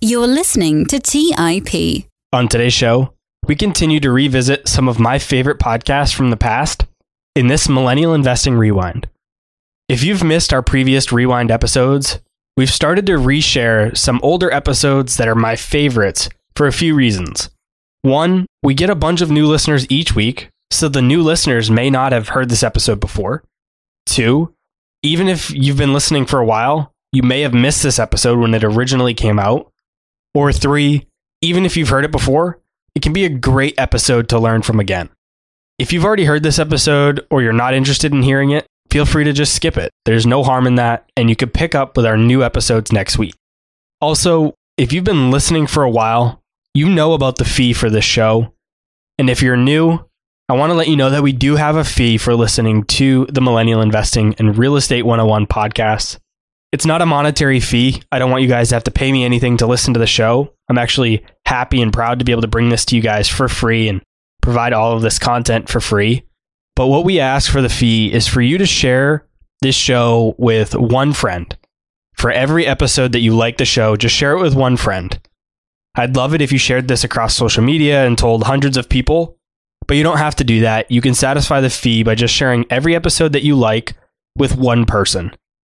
You're listening to TIP. On today's show, we continue to revisit some of my favorite podcasts from the past in this Millennial Investing Rewind. If you've missed our previous Rewind episodes, we've started to reshare some older episodes that are my favorites for a few reasons. One, we get a bunch of new listeners each week, so the new listeners may not have heard this episode before. Two, even if you've been listening for a while, you may have missed this episode when it originally came out. Or three, even if you've heard it before, it can be a great episode to learn from again. If you've already heard this episode or you're not interested in hearing it, feel free to just skip it. There's no harm in that, and you could pick up with our new episodes next week. Also, if you've been listening for a while, you know about the fee for this show. And if you're new, I want to let you know that we do have a fee for listening to the Millennial Investing and Real Estate 101 podcasts. It's not a monetary fee. I don't want you guys to have to pay me anything to listen to the show. I'm actually happy and proud to be able to bring this to you guys for free and provide all of this content for free. But what we ask for the fee is for you to share this show with one friend. For every episode that you like the show, just share it with one friend. I'd love it if you shared this across social media and told hundreds of people, but you don't have to do that. You can satisfy the fee by just sharing every episode that you like with one person.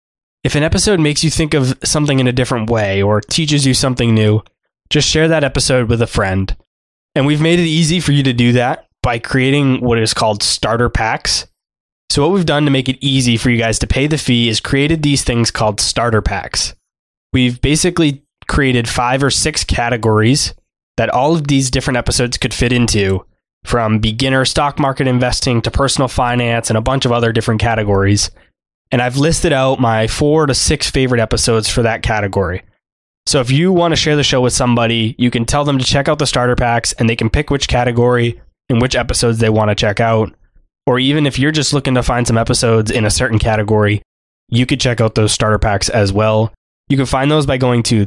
If an episode makes you think of something in a different way or teaches you something new, just share that episode with a friend. And we've made it easy for you to do that by creating what is called starter packs. So what we've done to make it easy for you guys to pay the fee is created these things called starter packs. We've basically created 5 or 6 categories that all of these different episodes could fit into, from beginner stock market investing to personal finance and a bunch of other different categories. And I've listed out my 4 to 6 favorite episodes for that category. So if you want to share the show with somebody, you can tell them to check out the starter packs and they can pick which category and which episodes they want to check out. Or even if you're just looking to find some episodes in a certain category, you could check out those starter packs as well. You can find those by going to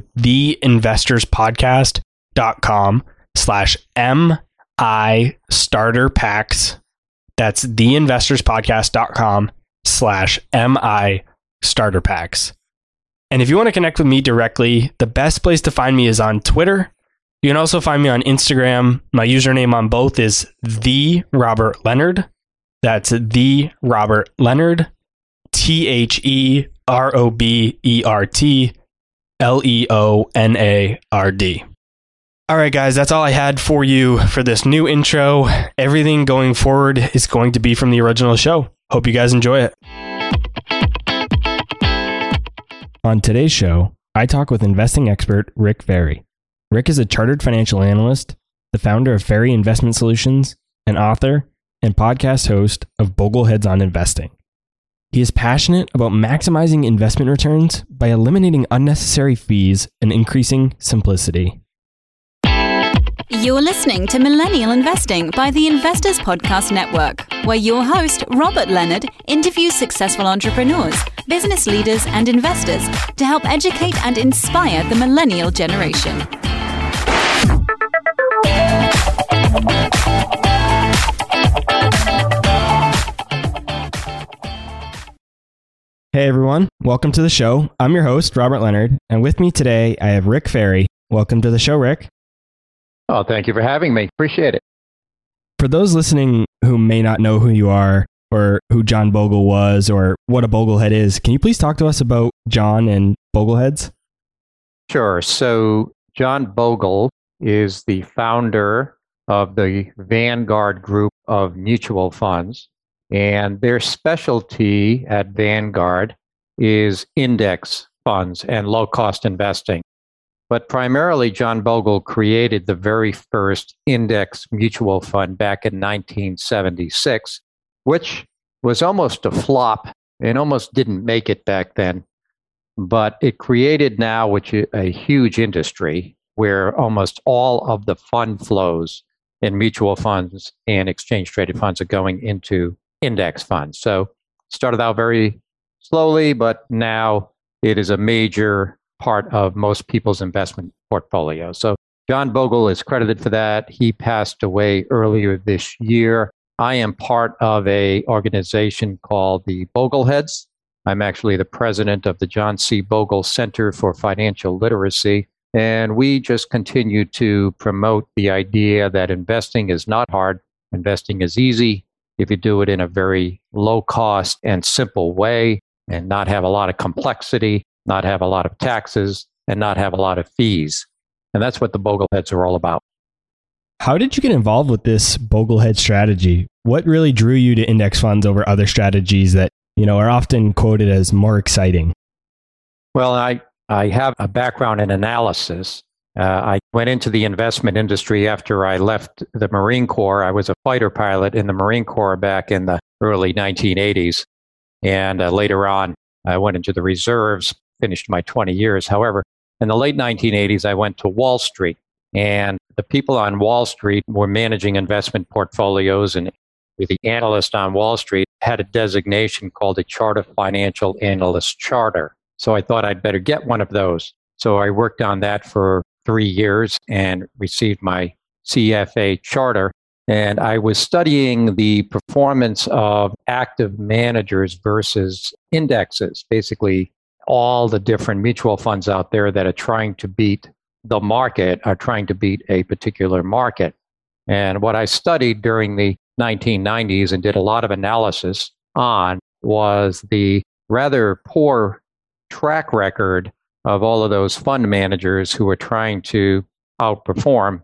theinvestorspodcast.com/MI starter packs. That's theinvestorspodcast.com/MI starter packs. And if you want to connect with me directly, the best place to find me is on Twitter. You can also find me on Instagram. My username on both is @TheRobertLeonard. That's @TheRobertLeonard. TheRobertLeonard. All right, guys, that's all I had for you for this new intro. Everything going forward is going to be from the original show. Hope you guys enjoy it. On today's show, I talk with investing expert Rick Ferri. Rick is a chartered financial analyst, the founder of Ferri Investment Solutions, an author, and podcast host of Bogleheads on Investing. He is passionate about maximizing investment returns by eliminating unnecessary fees and increasing simplicity. You're listening to Millennial Investing by the Investors Podcast Network, where your host, Robert Leonard, interviews successful entrepreneurs, business leaders, and investors to help educate and inspire the millennial generation. Hey everyone, welcome to the show. I'm your host, Robert Leonard, and with me today I have Rick Ferri. Welcome to the show, Rick. Oh, thank you for having me. Appreciate it. For those listening who may not know who you are or who John Bogle was or what a Boglehead is, can you please talk to us about John and Bogleheads? Sure. So John Bogle is the founder of the Vanguard group of mutual funds, and their specialty at Vanguard is index funds and low-cost investing. But primarily, John Bogle created the very first index mutual fund back in 1976, which was almost a flop and almost didn't make it back then. But it created now a huge industry where almost all of the fund flows in mutual funds and exchange-traded funds are going into index funds. So started out very slowly, but now it is a major part of most people's investment portfolio. So John Bogle is credited for that. He passed away earlier this year. I am part of an organization called the Bogleheads. I'm actually the president of the John C. Bogle Center for Financial Literacy. And we just continue to promote the idea that investing is not hard, investing is easy if you do it in a very low cost and simple way and not have a lot of complexity, not have a lot of taxes, and not have a lot of fees. And that's what the Bogleheads are all about. How did you get involved with this Boglehead strategy? What really drew you to index funds over other strategies that, are often quoted as more exciting? Well, I have a background in analysis. I went into the investment industry after I left the Marine Corps. I was a fighter pilot in the Marine Corps back in the early 1980s. And later on, I went into the reserves, finished my 20 years. However, in the late 1980s, I went to Wall Street. And the people on Wall Street were managing investment portfolios, and the analyst on Wall Street had a designation called a Chartered Financial Analyst Charter. So I thought I'd better get one of those. So I worked on that for 3 years and received my CFA charter. And I was studying the performance of active managers versus indexes, basically all the different mutual funds out there that are trying to beat the market, are trying to beat a particular market. And what I studied during the 1990s and did a lot of analysis on was the rather poor track record of all of those fund managers who were trying to outperform.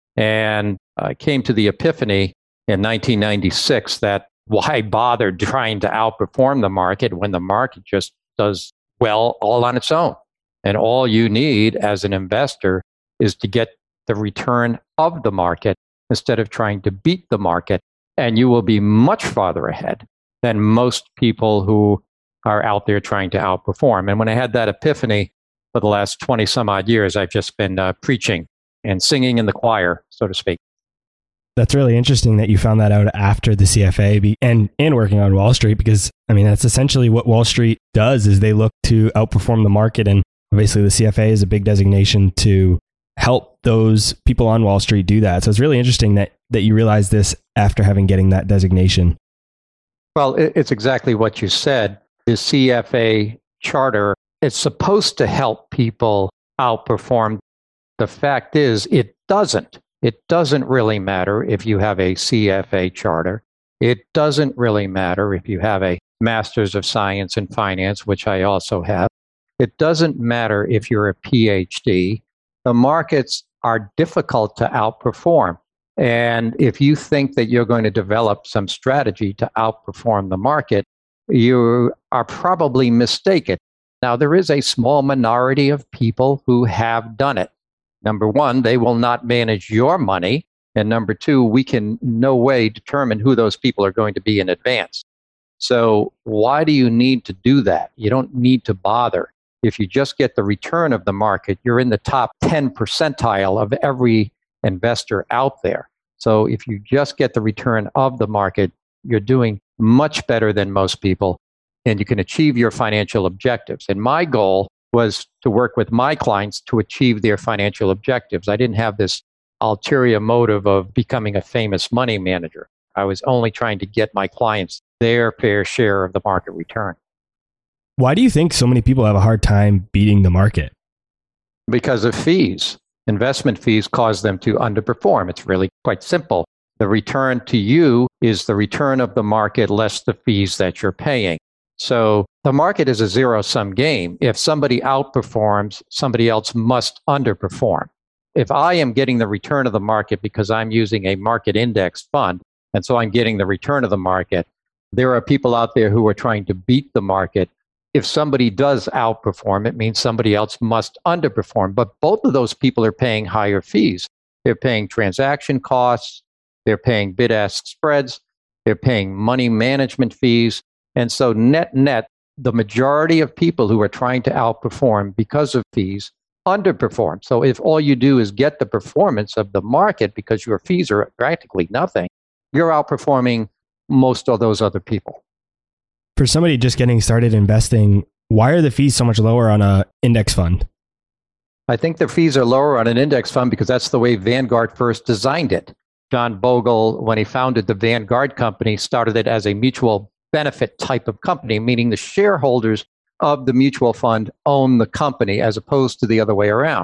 And I came to the epiphany in 1996 that why bother trying to outperform the market when the market just does well all on its own? And all you need as an investor is to get the return of the market instead of trying to beat the market. And you will be much farther ahead than most people who are out there trying to outperform. And when I had that epiphany for the last 20 some odd years, I've just been preaching and singing in the choir, so to speak. That's really interesting that you found that out after the CFA and working on Wall Street, because that's essentially what Wall Street does is they look to outperform the market. And obviously the CFA is a big designation to help those people on Wall Street do that. So it's really interesting that you realize this after getting that designation. Well, it's exactly what you said. The CFA charter, it's supposed to help people outperform. The fact is, it doesn't. It doesn't really matter if you have a CFA charter. It doesn't really matter if you have a Master's of Science in Finance, which I also have. It doesn't matter if you're a PhD. The markets are difficult to outperform. And if you think that you're going to develop some strategy to outperform the market, you are probably mistaken. Now, there is a small minority of people who have done it. Number one, they will not manage your money. And number two, we can no way determine who those people are going to be in advance. So why do you need to do that? You don't need to bother. If you just get the return of the market, you're in the top 10 percentile of every investor out there. So if you just get the return of the market, you're doing much better than most people, and you can achieve your financial objectives. And my goal was to work with my clients to achieve their financial objectives. I didn't have this ulterior motive of becoming a famous money manager. I was only trying to get my clients their fair share of the market return. Why do you think so many people have a hard time beating the market? Because of fees. Investment fees cause them to underperform. It's really quite simple. The return to you is the return of the market less the fees that you're paying. So the market is a zero-sum game. If somebody outperforms, somebody else must underperform. If I am getting the return of the market because I'm using a market index fund, and so I'm getting the return of the market, there are people out there who are trying to beat the market. If somebody does outperform, it means somebody else must underperform. But both of those people are paying higher fees. They're paying transaction costs. They're paying bid-ask spreads. They're paying money management fees. And so net, the majority of people who are trying to outperform because of fees underperform. So if all you do is get the performance of the market because your fees are practically nothing, you're outperforming most of those other people. For somebody just getting started investing, why are the fees so much lower on an index fund? I think the fees are lower on an index fund because that's the way Vanguard first designed it. John Bogle, when he founded the Vanguard company, started it as a mutual benefit type of company, meaning the shareholders of the mutual fund own the company as opposed to the other way around.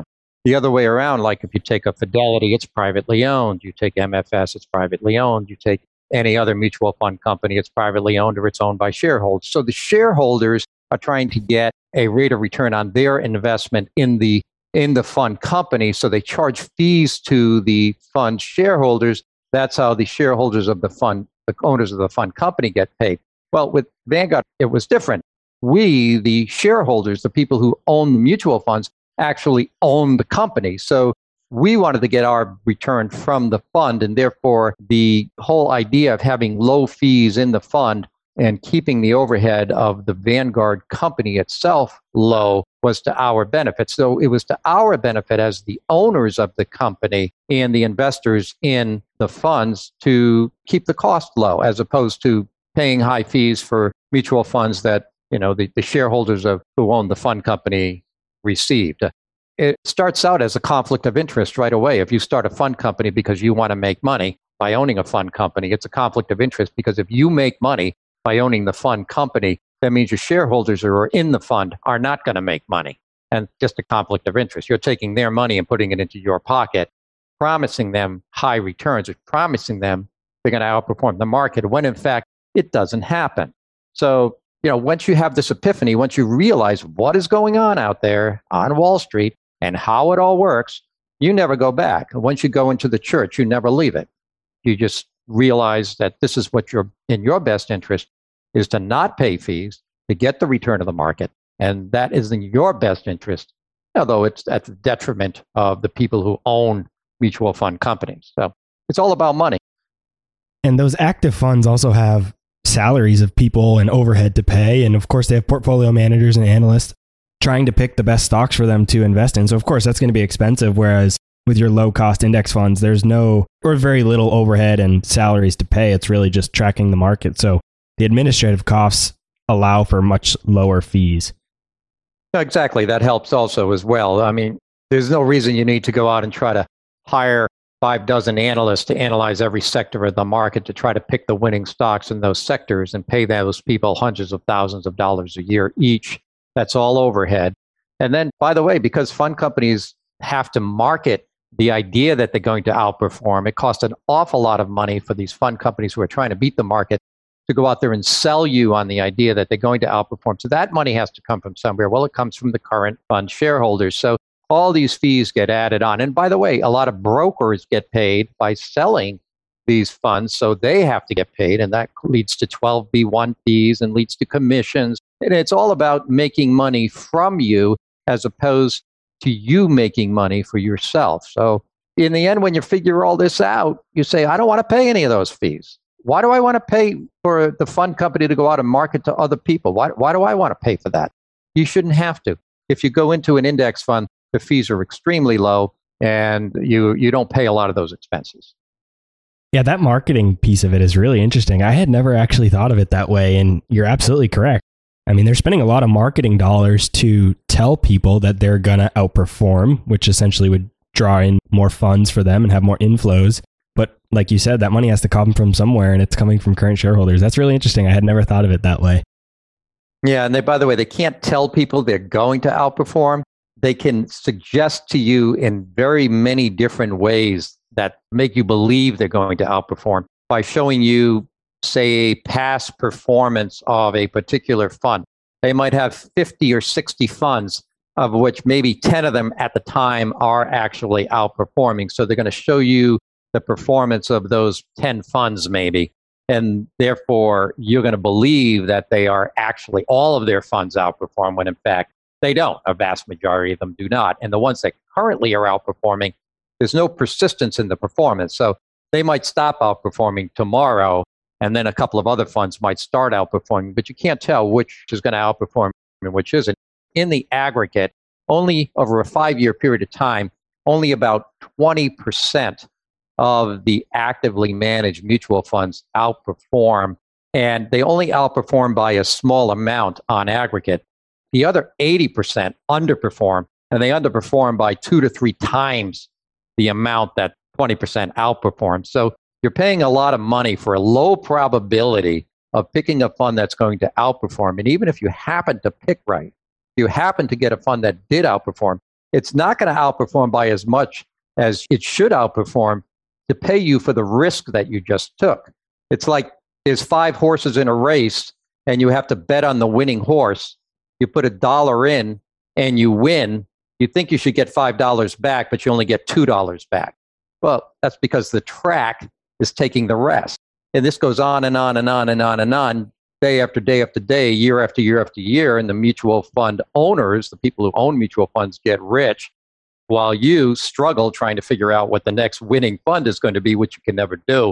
the other way around, like if you take a Fidelity, it's privately owned. You take MFS, it's privately owned. You take any other mutual fund company, it's privately owned or it's owned by shareholders. So the shareholders are trying to get a rate of return on their investment in the fund company. So they charge fees to the fund shareholders. That's how the shareholders of the fund, the owners of the fund company, get paid. Well, with Vanguard, it was different. We, the shareholders, the people who own the mutual funds, actually own the company. So we wanted to get our return from the fund, and therefore the whole idea of having low fees in the fund and keeping the overhead of the Vanguard company itself low was to our benefit. So it was to our benefit as the owners of the company and the investors in the funds to keep the cost low, as opposed to paying high fees for mutual funds that, the shareholders who own the fund company received. It starts out as a conflict of interest right away. If you start a fund company because you want to make money by owning a fund company, it's a conflict of interest, because if you make money by owning the fund company, that means your shareholders who are in the fund are not going to make money. And just a conflict of interest. You're taking their money and putting it into your pocket, promising them high returns, or promising them they're going to outperform the market, when in fact it doesn't happen. So, once you have this epiphany, once you realize what is going on out there on Wall Street and how it all works, you never go back. Once you go into the church, you never leave it. You just realize that this is what in your best interest is to not pay fees, to get the return of the market. And that is in your best interest, although it's at the detriment of the people who own mutual fund companies. So it's all about money. And those active funds also have salaries of people and overhead to pay. And of course, they have portfolio managers and analysts trying to pick the best stocks for them to invest in. So of course, that's going to be expensive. Whereas with your low cost index funds, there's no or very little overhead and salaries to pay. It's really just tracking the market. So the administrative costs allow for much lower fees. Exactly. That helps also as well. I mean, there's no reason you need to go out and try to hire 6 analysts to analyze every sector of the market to try to pick the winning stocks in those sectors and pay those people hundreds of thousands of dollars a year each. That's all overhead. And then, by the way, because fund companies have to market the idea that they're going to outperform, it costs an awful lot of money for these fund companies who are trying to beat the market to go out there and sell you on the idea that they're going to outperform. So that money has to come from somewhere. Well, it comes from the current fund shareholders. So all these fees get added on. And by the way, a lot of brokers get paid by selling these funds, so they have to get paid. And that leads to 12B1 fees and leads to commissions. And it's all about making money from you as opposed to you making money for yourself. So in the end, when you figure all this out, you say, I don't want to pay any of those fees. Why do I want to pay for the fund company to go out and market to other people? Why do I want to pay for that? You shouldn't have to. If you go into an index fund, the fees are extremely low and you don't pay a lot of those expenses. Yeah, that marketing piece of it is really interesting. I had never actually thought of it that way, and you're absolutely correct. I mean, they're spending a lot of marketing dollars to tell people that they're going to outperform, which essentially would draw in more funds for them and have more inflows. But like you said, that money has to come from somewhere, and it's coming from current shareholders. That's really interesting. I had never thought of it that way. Yeah, and by the way, they can't tell people they're going to outperform. They can suggest to you in very many different ways that make you believe they're going to outperform by showing you, say, past performance of a particular fund. They might have 50 or 60 funds, of which maybe 10 of them at the time are actually outperforming. So they're going to show you the performance of those 10 funds maybe. And therefore, you're going to believe that they are actually all of their funds outperform when in fact they don't. A vast majority of them do not. And the ones that currently are outperforming, there's no persistence in the performance. So they might stop outperforming tomorrow, and then a couple of other funds might start outperforming, but you can't tell which is going to outperform and which isn't. In the aggregate, only over a 5-year period of time, only about 20% of the actively managed mutual funds outperform, and they only outperform by a small amount on aggregate. The other 80% underperform, and they underperform by 2 to 3 times the amount that 20% outperforms. So you're paying a lot of money for a low probability of picking a fund that's going to outperform. And even if you happen to pick right, you happen to get a fund that did outperform, it's not going to outperform by as much as it should outperform to pay you for the risk that you just took. It's like there's 5 horses in a race and you have to bet on the winning horse. You put $1 in and you win. You think you should get $5 back, but you only get $2 back. Well, that's because the track is taking the rest. And this goes on and on and on and on and on, day after day after day, year after year after year. And the mutual fund owners, the people who own mutual funds, get rich while you struggle trying to figure out what the next winning fund is going to be, which you can never do.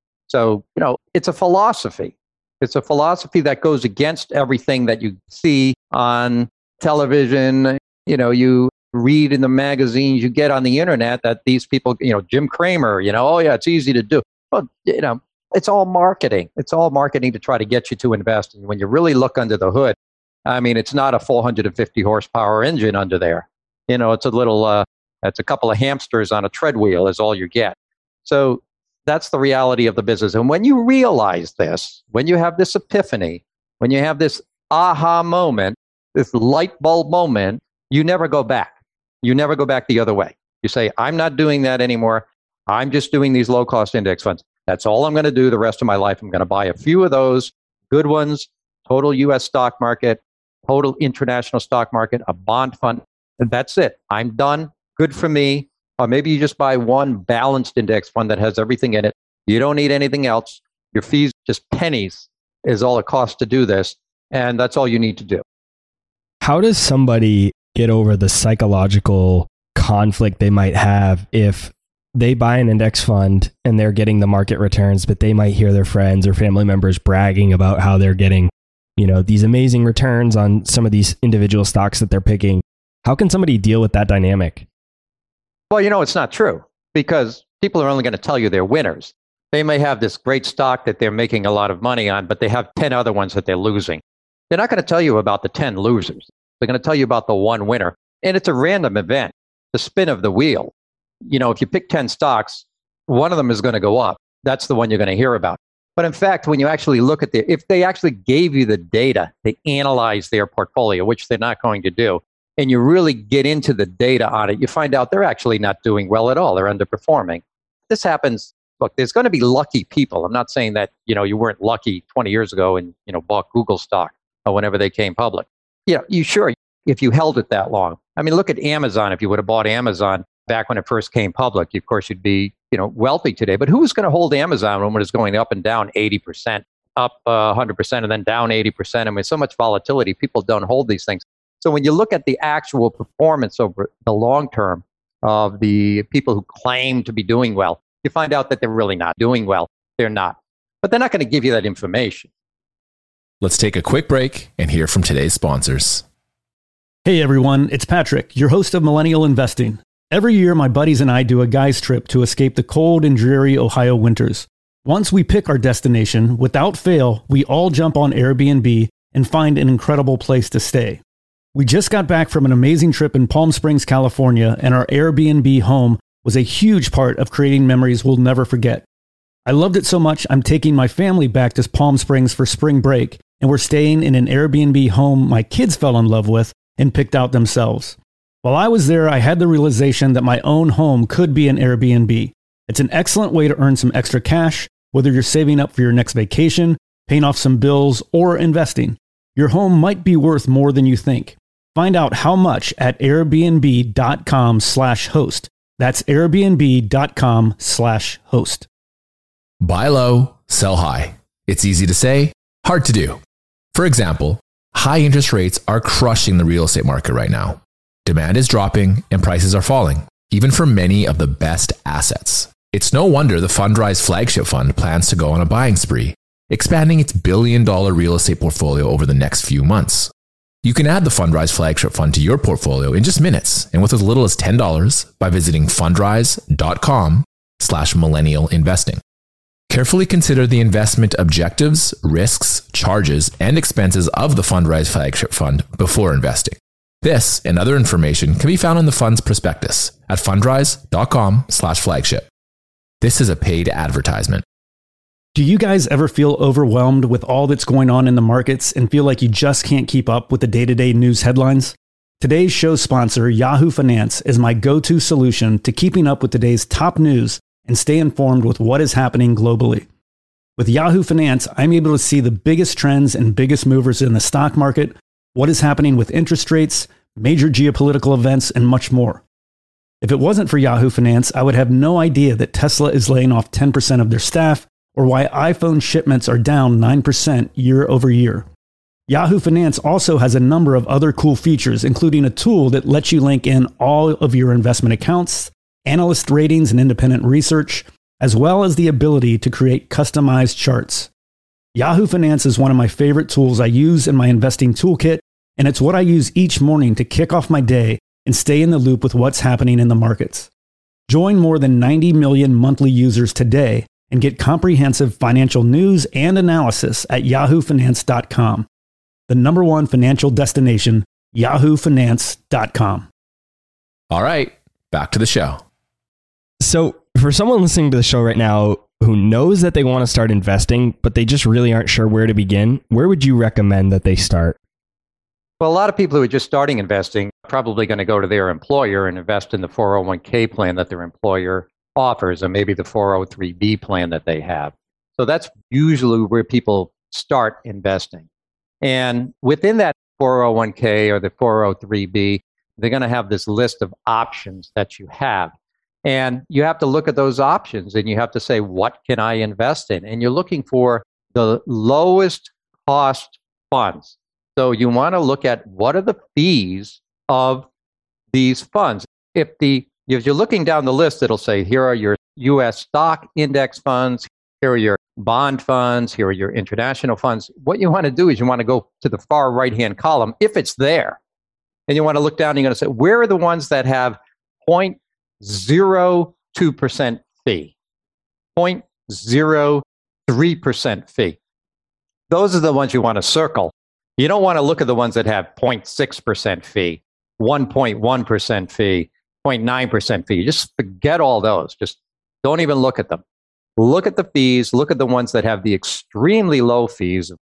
So, it's a philosophy. It's a philosophy that goes against everything that you see on television. You read in the magazines, you get on the internet that these people, Jim Cramer, oh yeah, it's easy to do. Well, it's all marketing. It's all marketing to try to get you to invest. And when you really look under the hood, it's not a 450 horsepower engine under there. It's a little, it's a couple of hamsters on a treadwheel is all you get. So that's the reality of the business. And when you realize this, when you have this epiphany, when you have this aha moment, this light bulb moment, you never go back. You never go back the other way. You say, I'm not doing that anymore. I'm just doing these low-cost index funds. That's all I'm going to do the rest of my life. I'm going to buy a few of those good ones, total U.S. stock market, total international stock market, a bond fund, and that's it. I'm done. Good for me. Or maybe you just buy one balanced index fund that has everything in it. You don't need anything else. Your fees, just pennies, is all it costs to do this, and that's all you need to do. How does somebody get over the psychological conflict they might have if they buy an index fund and they're getting the market returns, but they might hear their friends or family members bragging about how they're getting, these amazing returns on some of these individual stocks that they're picking? How can somebody deal with that dynamic? Well, it's not true because people are only going to tell you they're winners. They may have this great stock that they're making a lot of money on, but they have 10 other ones that they're losing. They're not going to tell you about the 10 losers. They're going to tell you about the one winner. And it's a random event, the spin of the wheel. If you pick 10 stocks, one of them is going to go up. That's the one you're going to hear about. But in fact, when you actually look at if they actually gave you the data, they analyze their portfolio, which they're not going to do, and you really get into the data on it, you find out they're actually not doing well at all. They're underperforming. This happens. Look, there's going to be lucky people. I'm not saying that, you weren't lucky 20 years ago and, bought Google stock or whenever they came public. If you held it that long. Look at Amazon. If you would have bought Amazon back when it first came public, of course, you'd be, wealthy today. But who's going to hold Amazon when it's going up and down 80%, up 100%, and then down 80%? So much volatility, people don't hold these things. So when you look at the actual performance over the long term of the people who claim to be doing well, you find out that they're really not doing well. They're not. But they're not going to give you that information. Let's take a quick break and hear from today's sponsors. Hey everyone, it's Patrick, your host of Millennial Investing. Every year, my buddies and I do a guy's trip to escape the cold and dreary Ohio winters. Once we pick our destination, without fail, we all jump on Airbnb and find an incredible place to stay. We just got back from an amazing trip in Palm Springs, California, and our Airbnb home was a huge part of creating memories we'll never forget. I loved it so much, I'm taking my family back to Palm Springs for spring break, and we're staying in an Airbnb home my kids fell in love with and picked out themselves. While I was there, I had the realization that my own home could be an Airbnb. It's an excellent way to earn some extra cash, whether you're saving up for your next vacation, paying off some bills, or investing. Your home might be worth more than you think. Find out how much at airbnb.com/host. That's airbnb.com/host. Buy low, sell high. It's easy to say, hard to do. For example, high interest rates are crushing the real estate market right now. Demand is dropping and prices are falling, even for many of the best assets. It's no wonder the Fundrise flagship fund plans to go on a buying spree, expanding its billion-dollar real estate portfolio over the next few months. You can add the Fundrise flagship fund to your portfolio in just minutes and with as little as $10 by visiting fundrise.com/millennialinvesting. Carefully consider the investment objectives, risks, charges, and expenses of the Fundrise flagship fund before investing. This and other information can be found in the fund's prospectus at fundrise.com/flagship. This is a paid advertisement. Do you guys ever feel overwhelmed with all that's going on in the markets and feel like you just can't keep up with the day-to-day news headlines? Today's show sponsor, Yahoo Finance, is my go-to solution to keeping up with today's top news and stay informed with what is happening globally. With Yahoo Finance, I'm able to see the biggest trends and biggest movers in the stock market, what is happening with interest rates, major geopolitical events, and much more. If it wasn't for Yahoo Finance, I would have no idea that Tesla is laying off 10% of their staff, or why iPhone shipments are down 9% year over year. Yahoo Finance also has a number of other cool features, including a tool that lets you link in all of your investment accounts, analyst ratings and independent research, as well as the ability to create customized charts. Yahoo Finance is one of my favorite tools I use in my investing toolkit, and it's what I use each morning to kick off my day and stay in the loop with what's happening in the markets. Join more than 90 million monthly users today and get comprehensive financial news and analysis at yahoofinance.com. The number one financial destination, yahoofinance.com. All right, back to the show. So for someone listening to the show right now who knows that they want to start investing, but they just really aren't sure where to begin, where would you recommend that they start? Well, a lot of people who are just starting investing are probably going to go to their employer and invest in the 401k plan that their employer offers, or maybe the 403b plan that they have. So that's usually where people start investing. And within that 401k or the 403b, they're going to have this list of options that you have. And you have to look at those options and you have to say, what can I invest in? And you're looking for the lowest cost funds. So you want to look at what are the fees of these funds. If you're looking down the list, it'll say, here are your U.S. stock index funds, here are your bond funds, here are your international funds. What you want to do is you want to go to the far right-hand column, if it's there, and you want to look down and you're going to say, where are the ones that have 0.02% fee, 0.03% fee? Those are the ones you want to circle. You don't want to look at the ones that have 0.6% fee, 1.1% fee, 0.9% fee. Just forget all those. Just don't even look at them. Look at the fees. Look at the ones that have the extremely low fees of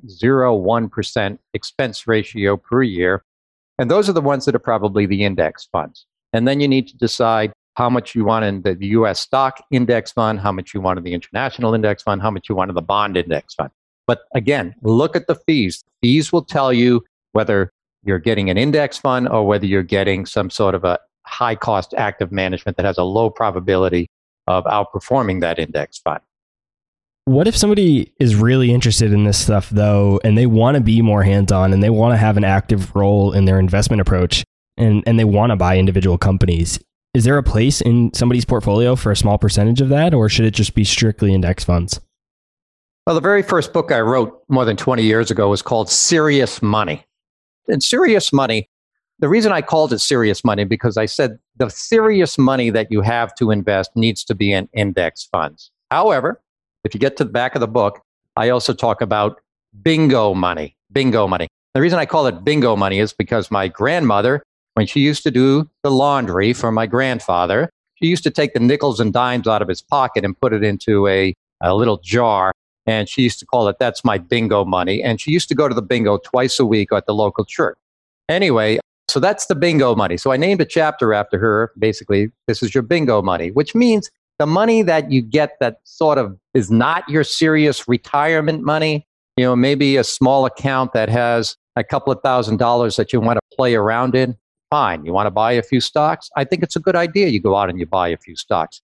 0.01% expense ratio per year. And those are the ones that are probably the index funds. And then you need to decide how much you want in the U.S. stock index fund, how much you want in the international index fund, how much you want in the bond index fund. But again, look at the fees. Fees will tell you whether you're getting an index fund or whether you're getting some sort of a high-cost active management that has a low probability of outperforming that index fund. What if somebody is really interested in this stuff, though, and they want to be more hands-on and they want to have an active role in their investment approach and they want to buy individual companies? Is there a place in somebody's portfolio for a small percentage of that, or should it just be strictly index funds? Well, the very first book I wrote more than 20 years ago was called Serious Money. And Serious Money, the reason I called it Serious Money, because I said the serious money that you have to invest needs to be in index funds. However, if you get to the back of the book, I also talk about bingo money. Bingo money. The reason I call it bingo money is because my grandmother, when she used to do the laundry for my grandfather, she used to take the nickels and dimes out of his pocket and put it into a little jar. And she used to call it, that's my bingo money. And she used to go to the bingo twice a week at the local church. Anyway, so that's the bingo money. So I named a chapter after her. Basically, this is your bingo money, which means the money that you get that sort of is not your serious retirement money. You know, maybe a small account that has a couple of $1,000s that you want to play around in. Fine. You want to buy a few stocks? I think it's a good idea. You go out and you buy a few stocks.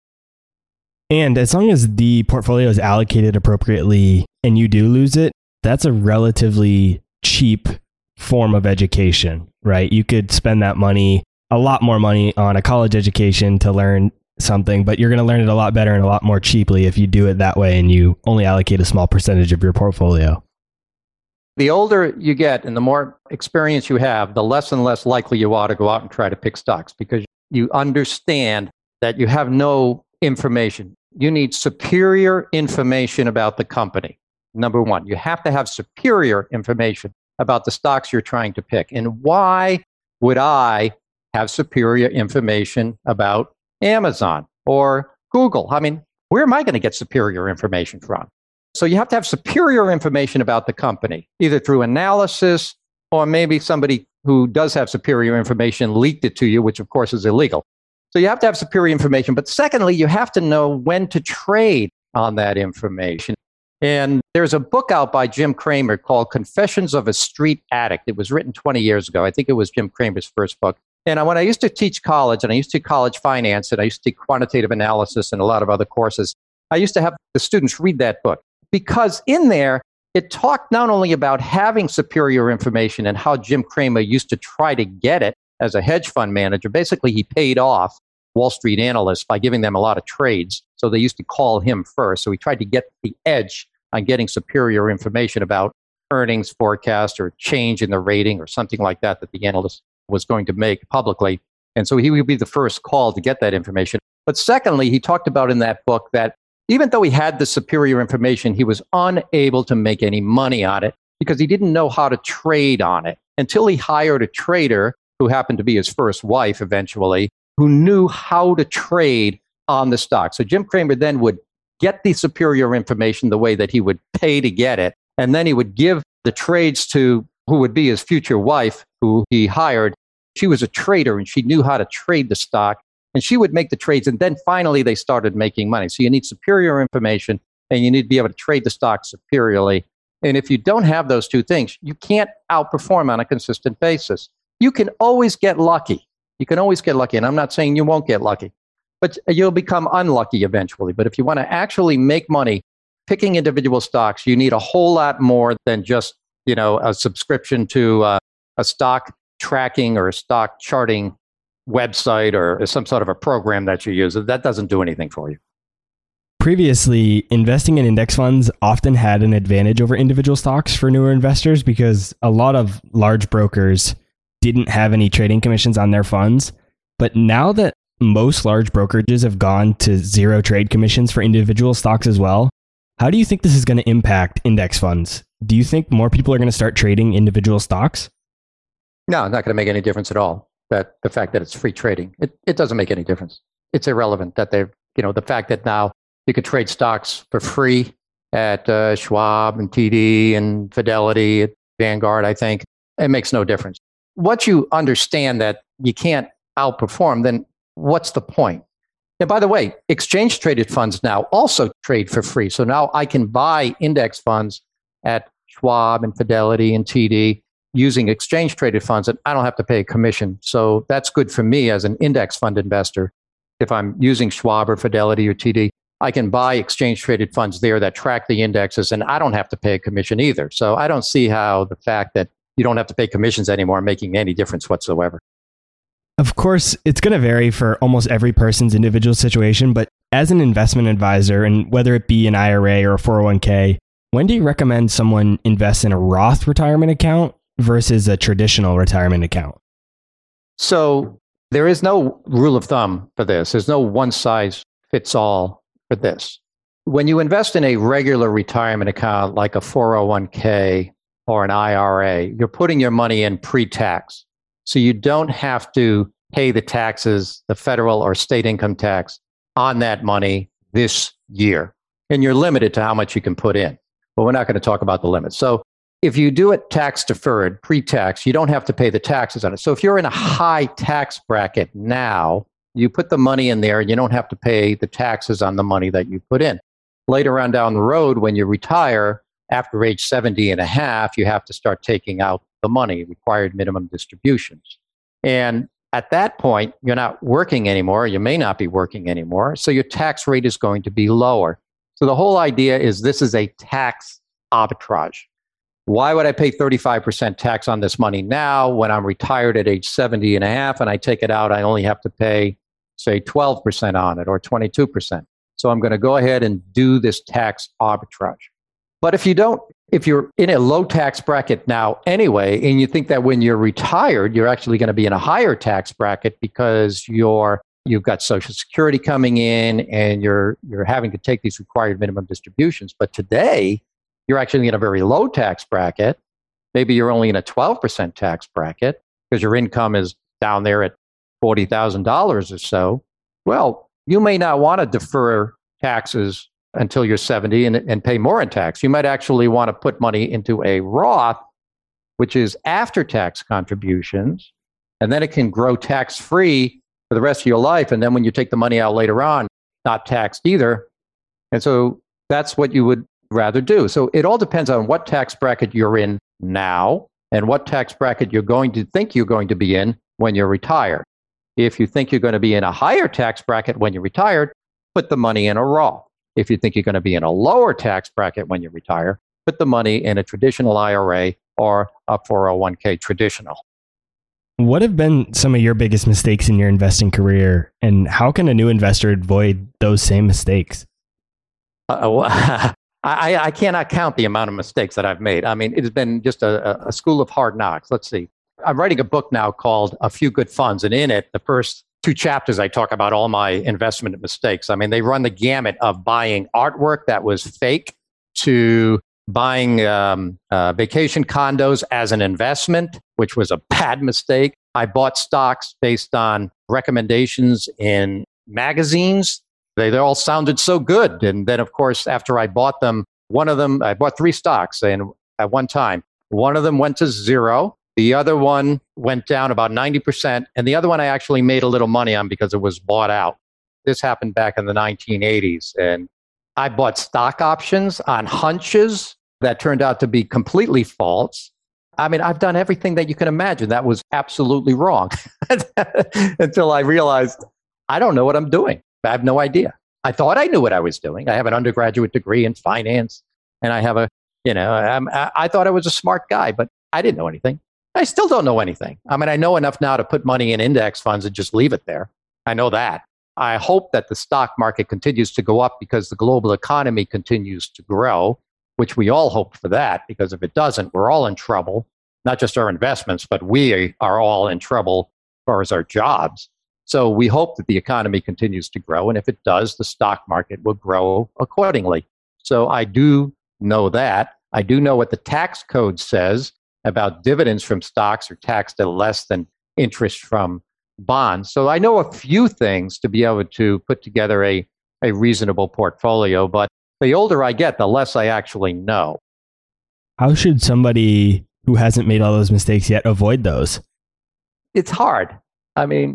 And as long as the portfolio is allocated appropriately and you do lose it, that's a relatively cheap form of education, right? You could spend that money, a lot more money on a college education to learn something, but you're going to learn it a lot better and a lot more cheaply if you do it that way and you only allocate a small percentage of your portfolio. The older you get and the more experience you have, the less and less likely you are to go out and try to pick stocks because you understand that you have no information. You need superior information about the company. Number one, you have to have superior information about the stocks you're trying to pick. And why would I have superior information about Amazon or Google? I mean, where am I going to get superior information from? So you have to have superior information about the company, either through analysis or maybe somebody who does have superior information leaked it to you, which of course is illegal. So you have to have superior information. But secondly, you have to know when to trade on that information. And there's a book out by Jim Cramer called Confessions of a Street Addict. It was written 20 years ago. I think it was Jim Cramer's first book. And when I used to teach college, and I used to college finance, and I used to take quantitative analysis and a lot of other courses, I used to have the students read that book. Because in there, it talked not only about having superior information and how Jim Cramer used to try to get it as a hedge fund manager. Basically, he paid off Wall Street analysts by giving them a lot of trades. So they used to call him first. So he tried to get the edge on getting superior information about earnings forecast or change in the rating or something like that the analyst was going to make publicly. And so he would be the first call to get that information. But secondly, he talked about in that book that even though he had the superior information, he was unable to make any money on it because he didn't know how to trade on it until he hired a trader who happened to be his first wife eventually, who knew how to trade on the stock. So Jim Cramer then would get the superior information the way that he would pay to get it. And then he would give the trades to who would be his future wife, who he hired. She was a trader and she knew how to trade the stock. And she would make the trades. And then finally, they started making money. So you need superior information and you need to be able to trade the stock superiorly. And if you don't have those two things, you can't outperform on a consistent basis. You can always get lucky. You can always get lucky. And I'm not saying you won't get lucky, but you'll become unlucky eventually. But if you want to actually make money picking individual stocks, you need a whole lot more than just, a subscription to a stock tracking or a stock charting website or some sort of a program that you use. That doesn't do anything for you. Previously, investing in index funds often had an advantage over individual stocks for newer investors because a lot of large brokers didn't have any trading commissions on their funds. But now that most large brokerages have gone to zero trade commissions for individual stocks as well, how do you think this is going to impact index funds? Do you think more people are going to start trading individual stocks? No, not going to make any difference at all. That the fact that it's free trading, it doesn't make any difference. It's irrelevant that they've, the fact that now you can trade stocks for free at Schwab and TD and Fidelity, at Vanguard, I think, it makes no difference. Once you understand that you can't outperform, then what's the point? And by the way, exchange traded funds now also trade for free. So now I can buy index funds at Schwab and Fidelity and TD using exchange traded funds, and I don't have to pay a commission. So that's good for me as an index fund investor. If I'm using Schwab or Fidelity or TD, I can buy exchange traded funds there that track the indexes, and I don't have to pay a commission either. So I don't see how the fact that you don't have to pay commissions anymore making any difference whatsoever. Of course, it's going to vary for almost every person's individual situation, but as an investment advisor, and whether it be an IRA or a 401k, when do you recommend someone invest in a Roth retirement account versus a traditional retirement account? So there is no rule of thumb for this. There's no one size fits all for this. When you invest in a regular retirement account like a 401k or an IRA, you're putting your money in pre-tax. So you don't have to pay the taxes, the federal or state income tax on that money this year. And you're limited to how much you can put in. But we're not going to talk about the limits. So if you do it tax deferred, pre-tax, you don't have to pay the taxes on it. So if you're in a high tax bracket now, you put the money in there and you don't have to pay the taxes on the money that you put in. Later on down the road, when you retire, after age 70 and a half, you have to start taking out the money, required minimum distributions. And at that point, you're not working anymore. You may not be working anymore. So your tax rate is going to be lower. So the whole idea is this is a tax arbitrage. Why would I pay 35% tax on this money now when I'm retired at age 70 and a half and I take it out, I only have to pay, say, 12% on it or 22%. So I'm going to go ahead and do this tax arbitrage. But if you're in a low tax bracket now anyway, and you think that when you're retired, you're actually going to be in a higher tax bracket because you've got Social Security coming in and you're having to take these required minimum distributions. But today, you're actually in a very low tax bracket. Maybe you're only in a 12% tax bracket because your income is down there at $40,000 or so. Well, you may not want to defer taxes until you're 70 and pay more in tax. You might actually want to put money into a Roth which is after-tax contributions, and then it can grow tax-free for the rest of your life. And then when you take the money out later on, not taxed either. And so that's what you would rather do. So it all depends on what tax bracket you're in now and what tax bracket you're going to think you're going to be in when you're retired. If you think you're going to be in a higher tax bracket when you're retired, put the money in a Roth. If you think you're going to be in a lower tax bracket when you retire, put the money in a traditional IRA or a 401k traditional. What have been some of your biggest mistakes in your investing career, and how can a new investor avoid those same mistakes? I cannot count the amount of mistakes that I've made. I mean, it has been just a school of hard knocks. Let's see. I'm writing a book now called A Few Good Funds, and in it, the first 2 chapters, I talk about all my investment mistakes. I mean, they run the gamut of buying artwork that was fake to buying vacation condos as an investment, which was a bad mistake. I bought stocks based on recommendations in magazines. They all sounded so good. And then, of course, after I bought them, I bought 3 stocks and at one time. One of them went to zero. The other one went down about 90%. And the other one I actually made a little money on because it was bought out. This happened back in the 1980s. And I bought stock options on hunches that turned out to be completely false. I mean, I've done everything that you can imagine that was absolutely wrong until I realized I don't know what I'm doing. I have no idea. I thought I knew what I was doing. I have an undergraduate degree in finance, and I have I thought I was a smart guy, but I didn't know anything. I still don't know anything. I mean, I know enough now to put money in index funds and just leave it there. I know that. I hope that the stock market continues to go up because the global economy continues to grow, which we all hope for that, because if it doesn't, we're all in trouble, not just our investments, but we are all in trouble as far as our jobs. So we hope that the economy continues to grow. And if it does, the stock market will grow accordingly. So I do know that. I do know what the tax code says about dividends from stocks are taxed at less than interest from bonds. So I know a few things to be able to put together a reasonable portfolio. But the older I get, the less I actually know. How should somebody who hasn't made all those mistakes yet avoid those? It's hard. I mean,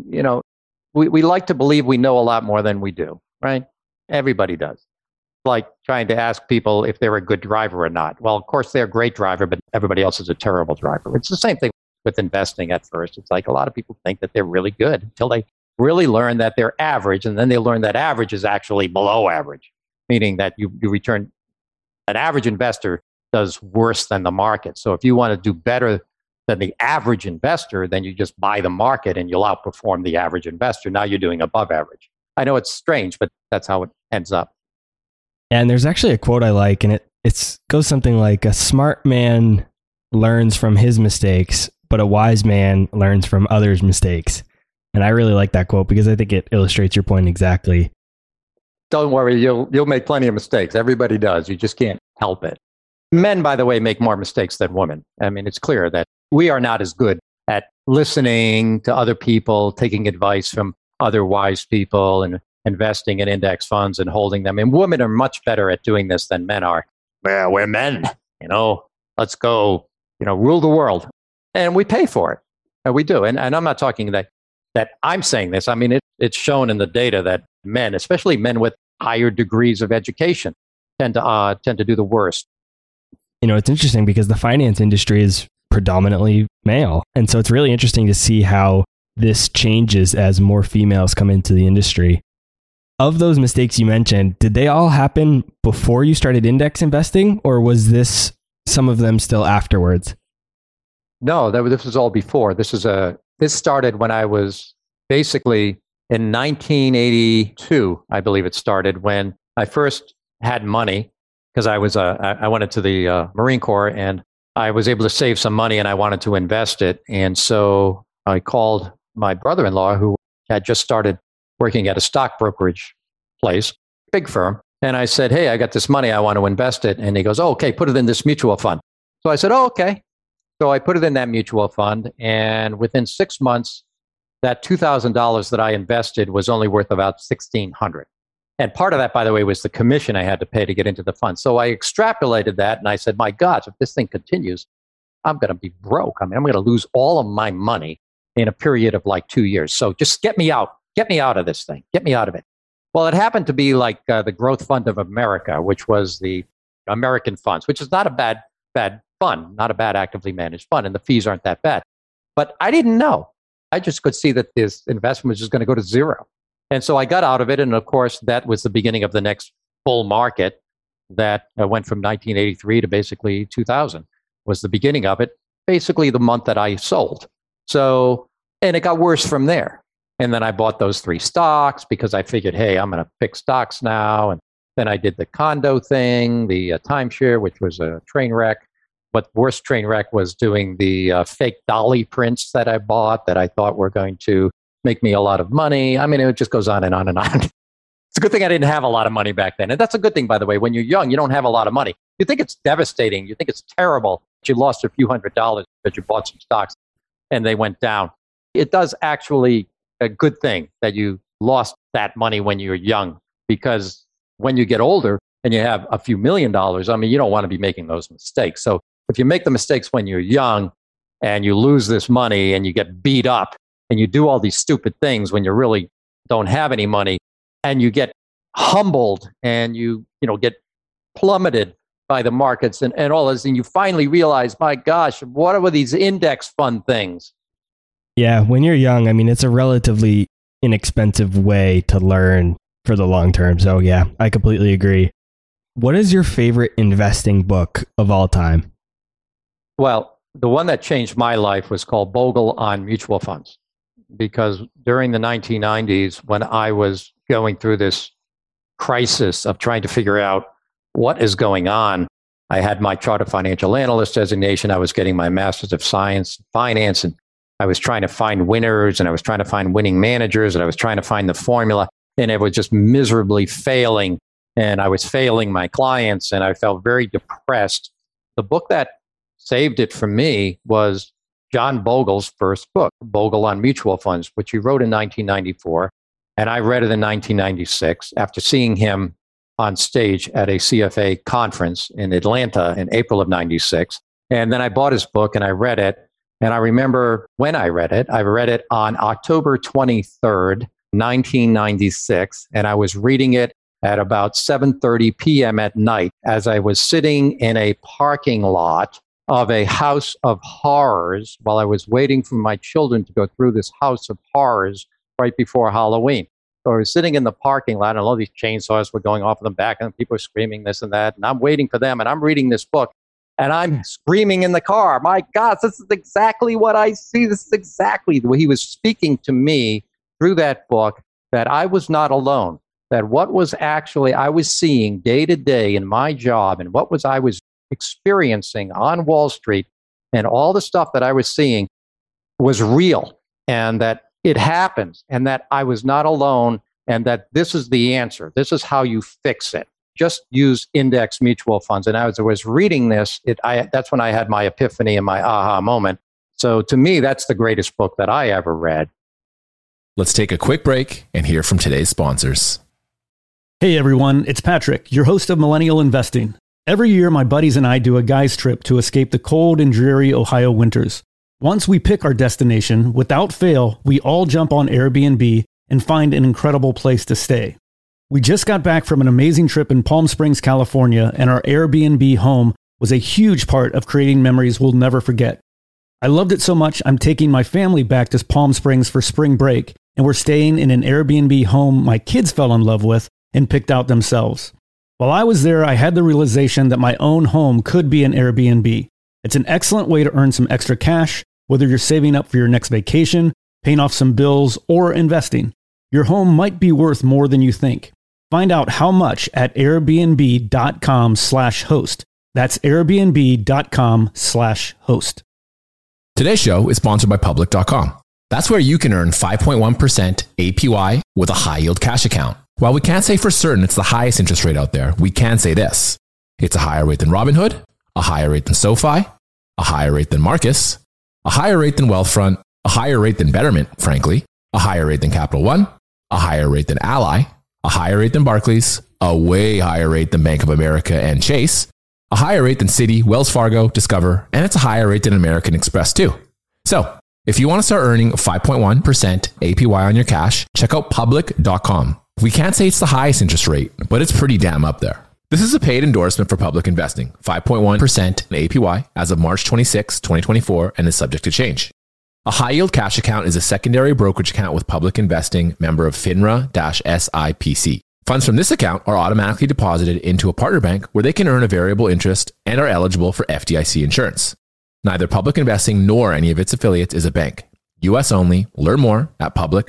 we like to believe we know a lot more than we do, right? Everybody does. Like trying to ask people if they're a good driver or not. Well, of course, they're a great driver, but everybody else is a terrible driver. It's the same thing with investing at first. It's like a lot of people think that they're really good until they really learn that they're average, and then they learn that average is actually below average, meaning that you return, an average investor does worse than the market. So if you want to do better than the average investor, then you just buy the market and you'll outperform the average investor. Now you're doing above average. I know it's strange, but that's how it ends up. And there's actually a quote I like, and it goes something like, a smart man learns from his mistakes, but a wise man learns from others' mistakes. And I really like that quote because I think it illustrates your point exactly. Don't worry, you'll make plenty of mistakes. Everybody does. You just can't help it. Men, by the way, make more mistakes than women. I mean, it's clear that we are not as good at listening to other people, taking advice from other wise people, and investing in index funds and holding them. And women are much better at doing this than men are. Well, we're men, let's go, rule the world. And we pay for it. And we do. And I'm not talking that I'm saying this. I mean, it's shown in the data that men, especially men with higher degrees of education, tend to do the worst. It's interesting because the finance industry is predominantly male. And so it's really interesting to see how this changes as more females come into the industry. Of those mistakes you mentioned, did they all happen before you started index investing, or was this some of them still afterwards? No, this was all before. This started when I was basically in 1982, I believe it started, when I first had money, because I went into the Marine Corps and I was able to save some money and I wanted to invest it. And so I called my brother-in-law, who had just started working at a stock brokerage place, big firm. And I said, hey, I got this money. I want to invest it. And he goes, oh, okay, put it in this mutual fund. So I said, oh, okay. So I put it in that mutual fund. And within 6 months, that $2,000 that I invested was only worth about $1,600. And part of that, by the way, was the commission I had to pay to get into the fund. So I extrapolated that and I said, my God, if this thing continues, I'm going to be broke. I mean, I'm going to lose all of my money in a period of like 2 years. So just get me out. Get me out of this thing. Get me out of it. Well, it happened to be like the Growth Fund of America, which was the American funds, which is not a bad fund, not a bad actively managed fund, and the fees aren't that bad. But I didn't know. I just could see that this investment was just going to go to zero. And so I got out of it. And of course, that was the beginning of the next bull market that went from 1983 to basically 2000 was the beginning of it, basically the month that I sold. So, and it got worse from there. And then I bought those 3 stocks because I figured, hey, I'm going to pick stocks now. And then I did the condo thing, the timeshare, which was a train wreck. But worst train wreck was doing the fake dolly prints that I bought that I thought were going to make me a lot of money. I mean, it just goes on and on and on. It's a good thing I didn't have a lot of money back then. And that's a good thing, by the way. When you're young, you don't have a lot of money. You think it's devastating. You think it's terrible that you lost a few $100s because you bought some stocks and they went down. It does actually a good thing that you lost that money when you were young, because when you get older and you have a few $1 million, I mean, you don't want to be making those mistakes. So if you make the mistakes when you're young and you lose this money and you get beat up and you do all these stupid things when you really don't have any money and you get humbled and you get plummeted by the markets and all this, and you finally realize, my gosh, what are these index fund things? Yeah, when you're young, I mean, it's a relatively inexpensive way to learn for the long term. So yeah, I completely agree. What is your favorite investing book of all time? Well, the one that changed my life was called Bogle on Mutual Funds, because during the 1990s, when I was going through this crisis of trying to figure out what is going on, I had my Chartered Financial Analyst designation. I was getting my Master's of Science in Finance, and I was trying to find winners, and I was trying to find winning managers, and I was trying to find the formula, and it was just miserably failing, and I was failing my clients, and I felt very depressed. The book that saved it for me was John Bogle's first book, Bogle on Mutual Funds, which he wrote in 1994. And I read it in 1996 after seeing him on stage at a CFA conference in Atlanta in April of 96. And then I bought his book and I read it. And I remember when I read it on October 23rd, 1996. And I was reading it at about 7:30 p.m. at night as I was sitting in a parking lot of a house of horrors while I was waiting for my children to go through this house of horrors right before Halloween. So I was sitting in the parking lot and all these chainsaws were going off in the back and people were screaming this and that. And I'm waiting for them and I'm reading this book and I'm screaming in the car, my God, this is exactly what I see. This is exactly the way he was speaking to me through that book, that I was not alone, that what was actually I was seeing day to day in my job and what was I was experiencing on Wall Street and all the stuff that I was seeing was real, and that it happens, and that I was not alone, and that this is the answer. This is how you fix it. Just use index mutual funds. And as I was reading this, that's when I had my epiphany and my aha moment. So to me, that's the greatest book that I ever read. Let's take a quick break and hear from today's sponsors. Hey everyone, it's Patrick, your host of Millennial Investing. Every year, my buddies and I do a guy's trip to escape the cold and dreary Ohio winters. Once we pick our destination, without fail, we all jump on Airbnb and find an incredible place to stay. We just got back from an amazing trip in Palm Springs, California, and our Airbnb home was a huge part of creating memories we'll never forget. I loved it so much, I'm taking my family back to Palm Springs for spring break, and we're staying in an Airbnb home my kids fell in love with and picked out themselves. While I was there, I had the realization that my own home could be an Airbnb. It's an excellent way to earn some extra cash, whether you're saving up for your next vacation, paying off some bills, or investing. Your home might be worth more than you think. Find out how much at airbnb.com/host. That's airbnb.com/host. Today's show is sponsored by public.com. That's where you can earn 5.1% APY with a high yield cash account. While we can't say for certain it's the highest interest rate out there, we can say this. It's a higher rate than Robinhood, a higher rate than SoFi, a higher rate than Marcus, a higher rate than Wealthfront, a higher rate than Betterment, frankly, a higher rate than Capital One, a higher rate than Ally, a higher rate than Barclays, a way higher rate than Bank of America and Chase, A higher rate than Citi, Wells Fargo, Discover, and it's a higher rate than American Express too. So, if you want to start earning 5.1% APY on your cash, check out public.com. We can't say it's the highest interest rate, but it's pretty damn up there. This is a paid endorsement for Public Investing, 5.1% APY as of March 26, 2024, and is subject to change. A high-yield cash account is a secondary brokerage account with Public Investing, member of FINRA-SIPC. Funds from this account are automatically deposited into a partner bank where they can earn a variable interest and are eligible for FDIC insurance. Neither Public Investing nor any of its affiliates is a bank. US only. Learn more at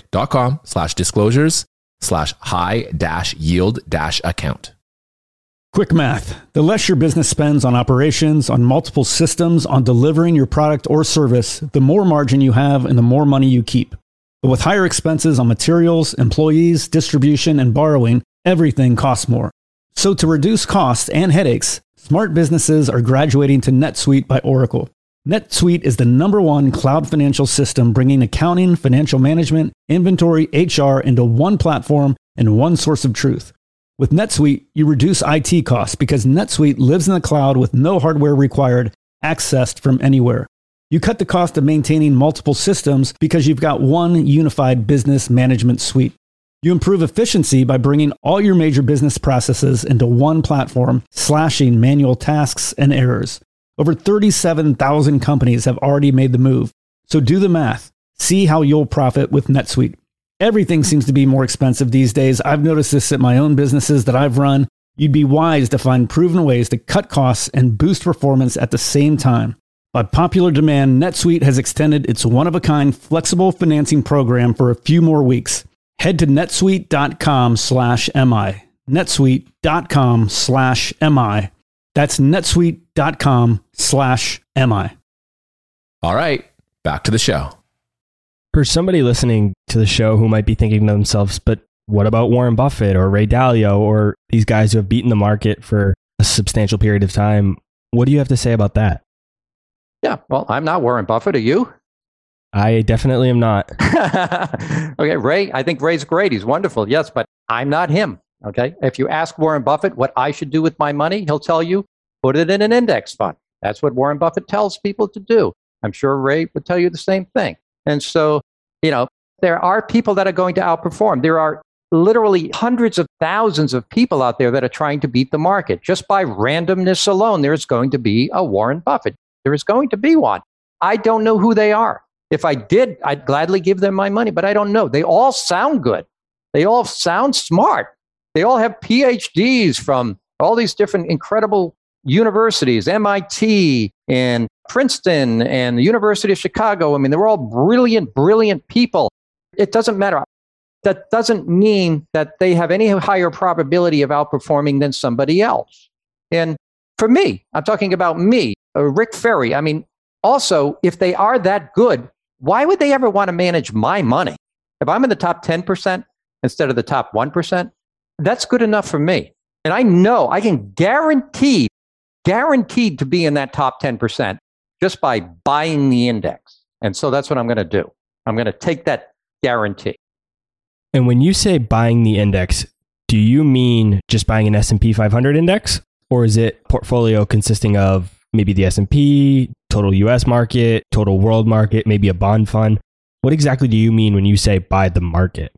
public.com/disclosures/high-yield-account. Quick math. The less your business spends on operations, on multiple systems, on delivering your product or service, the more margin you have and the more money you keep. But with higher expenses on materials, employees, distribution, and borrowing, everything costs more. So to reduce costs and headaches, smart businesses are graduating to NetSuite by Oracle. NetSuite is the #1 cloud financial system bringing accounting, financial management, inventory, HR into one platform and one source of truth. With NetSuite, you reduce IT costs because NetSuite lives in the cloud with no hardware required, accessed from anywhere. You cut the cost of maintaining multiple systems because you've got one unified business management suite. You improve efficiency by bringing all your major business processes into one platform, slashing manual tasks and errors. Over 37,000 companies have already made the move. So do the math. See how you'll profit with NetSuite. Everything seems to be more expensive these days. I've noticed this at my own businesses that I've run. You'd be wise to find proven ways to cut costs and boost performance at the same time. By popular demand, NetSuite has extended its one-of-a-kind flexible financing program for a few more weeks. Head to netsuite.com/MI. netsuite.com/MI. That's netsuite.com/MI. All right, back to the show. For somebody listening to the show who might be thinking to themselves, but what about Warren Buffett or Ray Dalio or these guys who have beaten the market for a substantial period of time? What do you have to say about that? Yeah, well, I'm not Warren Buffett. Are you? I definitely am not. Okay, Ray, I think Ray's great. He's wonderful. Yes, but I'm not him. Okay. If you ask Warren Buffett what I should do with my money, he'll tell you, put it in an index fund. That's what Warren Buffett tells people to do. I'm sure Ray would tell you the same thing. And so, there are people that are going to outperform. There are literally hundreds of thousands of people out there that are trying to beat the market. Just by randomness alone, there's going to be a Warren Buffett. There is going to be one. I don't know who they are. If I did, I'd gladly give them my money, but I don't know. They all sound good. They all sound smart. They all have PhDs from all these different incredible universities, MIT and Princeton and the University of Chicago. I mean, they're all brilliant, brilliant people. It doesn't matter. That doesn't mean that they have any higher probability of outperforming than somebody else. And for me, I'm talking about me, Rick Ferry. I mean, also, if they are that good, why would they ever want to manage my money? If I'm in the top 10% instead of the top 1%, that's good enough for me. And I know I can guaranteed to be in that top 10% just by buying the index. And so that's what I'm going to do. I'm going to take that guarantee. And when you say buying the index, do you mean just buying an S&P 500 index? Or is it portfolio consisting of maybe the S&P, total US market, total world market, maybe a bond fund? What exactly do you mean when you say buy the market?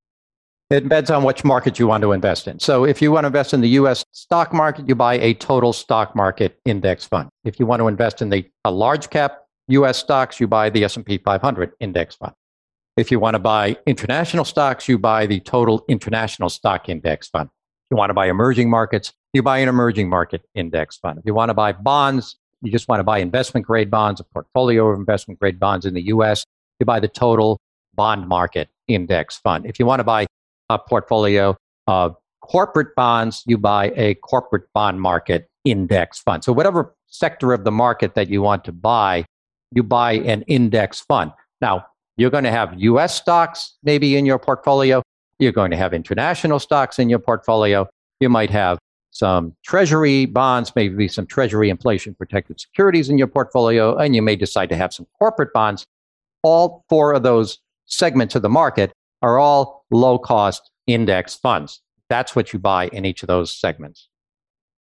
It depends on which market you want to invest in. So if you want to invest in the US stock market, you buy a total stock market index fund. If you want to invest in a large cap US stocks, you buy the S&P 500 index fund. If you want to buy international stocks, you buy the total international stock index fund. If you want to buy emerging markets, you buy an emerging market index fund. If you want to buy bonds, you just want to buy investment grade bonds, a portfolio of investment grade bonds in the US, you buy the total bond market index fund. If you want to buy a portfolio of corporate bonds, you buy a corporate bond market index fund. So whatever sector of the market that you want to buy, you buy an index fund. Now, you're going to have US stocks maybe in your portfolio. You're going to have international stocks in your portfolio. You might have some treasury bonds, maybe some treasury inflation protected securities in your portfolio, and you may decide to have some corporate bonds. All four of those segments of the market are all low-cost index funds. That's what you buy in each of those segments.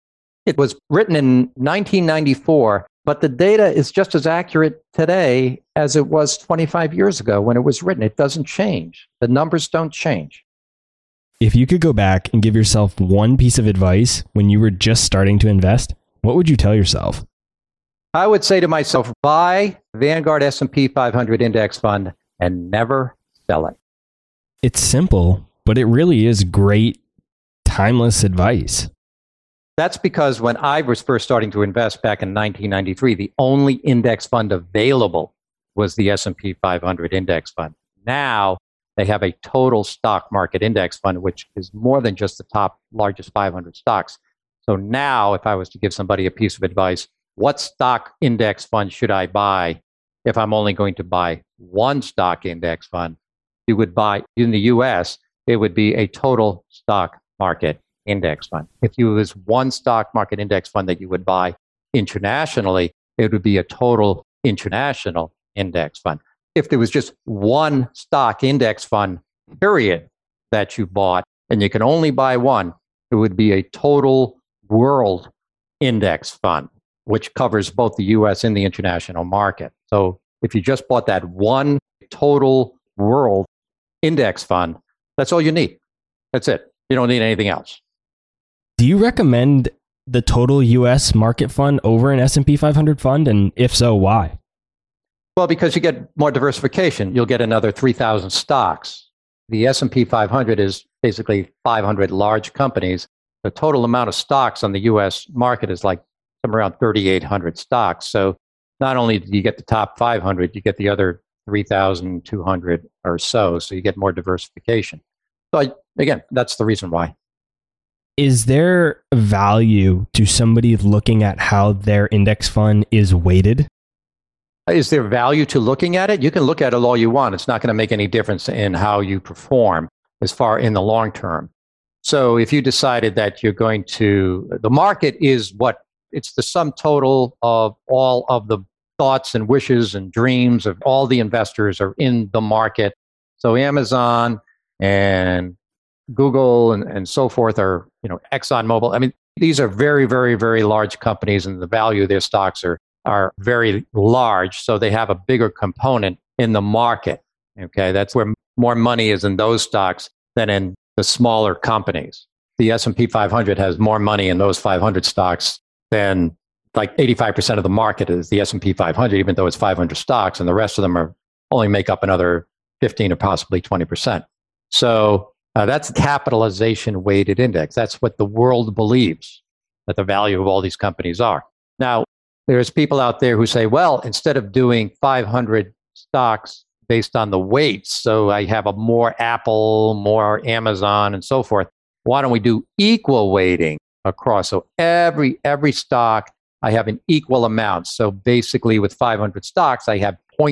It was written in 1994, but the data is just as accurate today as it was 25 years ago when it was written. It doesn't change. The numbers don't change. If you could go back and give yourself one piece of advice when you were just starting to invest, what would you tell yourself? I would say to myself, buy Vanguard S&P 500 index fund and never sell it. It's simple, but it really is great, timeless advice. That's because when I was first starting to invest back in 1993, the only index fund available was the S&P 500 index fund. Now they have a total stock market index fund, which is more than just the top largest 500 stocks. So now if I was to give somebody a piece of advice, what stock index fund should I buy if I'm only going to buy one stock index fund? You would buy, in the US, it would be a total stock market index fund. If you was one stock market index fund that you would buy internationally, it would be a total international index fund. If there was just one stock index fund, period, that you bought, and you can only buy one, it would be a total world index fund, which covers both the US and the international market. So if you just bought that one total world index fund, that's all you need. That's it. You don't need anything else. Do you recommend the total US market fund over an S&P 500 fund? And if so, why? Well, because you get more diversification. You'll get another 3,000 stocks. The S&P 500 is basically 500 large companies. The total amount of stocks on the US market is like somewhere around 3,800 stocks. So not only do you get the top 500, you get the other 3,200 or so. So you get more diversification. So again, that's the reason why. Is there value to somebody looking at how their index fund is weighted? Is there value to looking at it? You can look at it all you want. It's not going to make any difference in how you perform as far in the long term. So if you decided that you're going to, the market is what, it's the sum total of all of the thoughts and wishes and dreams of all the investors are in the market. So Amazon and Google and so forth are, ExxonMobil. I mean, these are very, very, very large companies, and the value of their stocks are very large. So they have a bigger component in the market. Okay, that's where more money is in those stocks than in the smaller companies. The S&P 500 has more money in those 500 stocks than like 85% of the market is the S&P 500, even though it's 500 stocks, and the rest of them only make up another 15 or possibly 20%. So that's capitalization weighted index. That's what the world believes that the value of all these companies are. Now, there's people out there who say, well, instead of doing 500 stocks based on the weights, so I have more Apple, more Amazon, and so forth, why don't we do equal weighting across? So every stock, I have an equal amount. So basically with 500 stocks, I have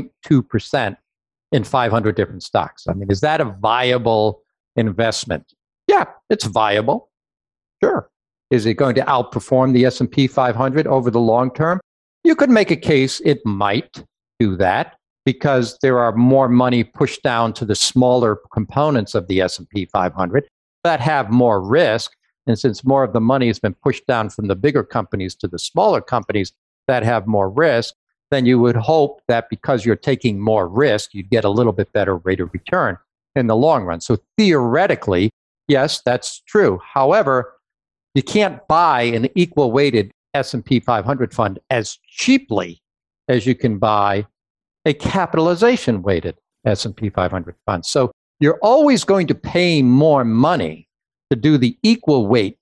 0.2% in 500 different stocks. I mean, is that a viable investment? Yeah, it's viable. Sure. Is it going to outperform the S&P 500 over the long term? You could make a case it might do that because there are more money pushed down to the smaller components of the S&P 500 that have more risk. And since more of the money has been pushed down from the bigger companies to the smaller companies that have more risk, then you would hope that because you're taking more risk, you'd get a little bit better rate of return in the long run. So theoretically, yes, that's true. However, you can't buy an equal weighted S&P 500 fund as cheaply as you can buy a capitalization weighted S&P 500 fund. So you're always going to pay more money to do the equal weight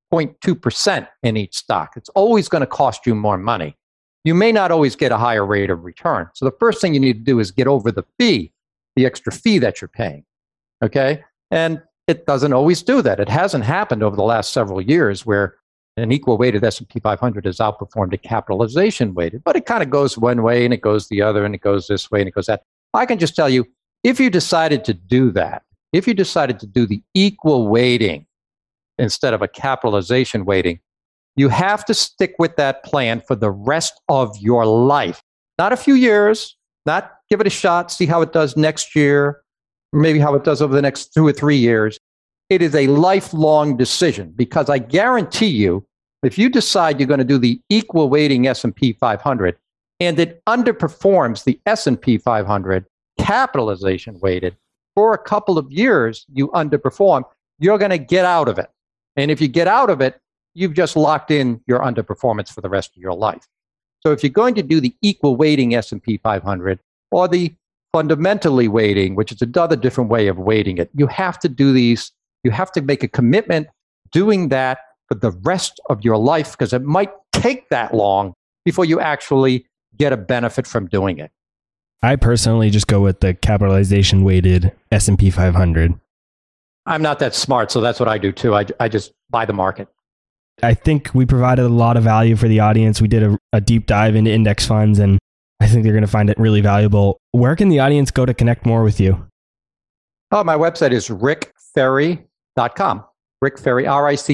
0.2% in each stock. It's always going to cost you more money. You may not always get a higher rate of return. So the first thing you need to do is get over the fee, the extra fee that you're paying. Okay? And it doesn't always do that. It hasn't happened over the last several years where an equal weighted S&P 500 has outperformed a capitalization weighted, but it kind of goes one way and it goes the other and it goes this way and it goes that. I can just tell you, if you decided to do that, if you decided to do the equal weighting instead of a capitalization weighting, you have to stick with that plan for the rest of your life. Not a few years, not give it a shot, see how it does next year, maybe how it does over the next 2 or 3 years. It is a lifelong decision because I guarantee you, If you decide you're going to do the equal weighting S&P 500 and it underperforms the S&P 500 capitalization weighted for a couple of years, you underperform, you're going to get out of it. And if you get out of it, you've just locked in your underperformance for the rest of your life. So if you're going to do the equal weighting S&P 500 or the fundamentally weighting, which is another different way of weighting it, you have to do these. You have to make a commitment doing that for the rest of your life, because it might take that long before you actually get a benefit from doing it. I personally just go with the capitalization weighted S&P 500. I'm not that smart, so that's what I do too. I just buy the market. I think we provided a lot of value for the audience. We did a deep dive into index funds, and I think they're going to find it really valuable. Where can the audience go to connect more with you? Oh, my website is rickferri.com. Rick Ferri,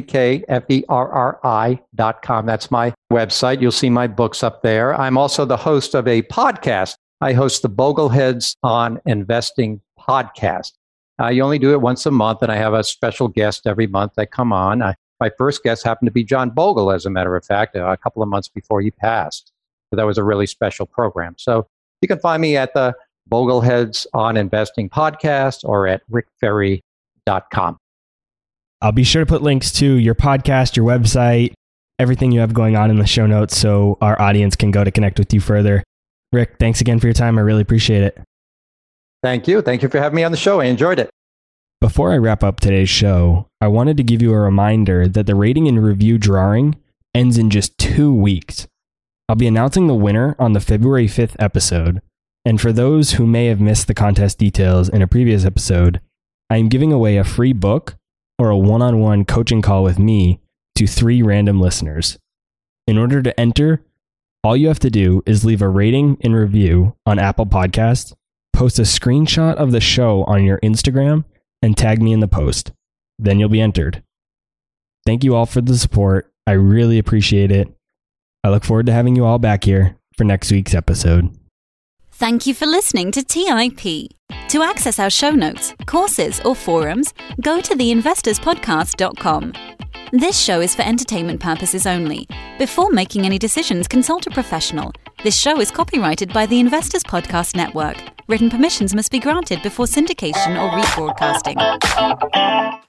RickFerri.com. That's my website. You'll see my books up there. I'm also the host of a podcast. I host the Bogleheads on Investing podcast. You only do it once a month, and I have a special guest every month that come on. My first guest happened to be John Bogle, as a matter of fact, a couple of months before he passed. So that was a really special program. So you can find me at the Bogleheads on Investing podcast or at rickferri.com. I'll be sure to put links to your podcast, your website, everything you have going on in the show notes so our audience can go to connect with you further. Rick, thanks again for your time. I really appreciate it. Thank you. Thank you for having me on the show. I enjoyed it. Before I wrap up today's show, I wanted to give you a reminder that the rating and review drawing ends in just 2 weeks. I'll be announcing the winner on the February 5th episode. And for those who may have missed the contest details in a previous episode, I am giving away a free book or a one-on-one coaching call with me to 3 random listeners. In order to enter, all you have to do is leave a rating and review on Apple Podcasts, post a screenshot of the show on your Instagram, and tag me in the post. Then you'll be entered. Thank you all for the support. I really appreciate it. I look forward to having you all back here for next week's episode. Thank you for listening to TIP. To access our show notes, courses, or forums, go to theinvestorspodcast.com. This show is for entertainment purposes only. Before making any decisions, consult a professional. This show is copyrighted by the Investors Podcast Network. Written permissions must be granted before syndication or rebroadcasting.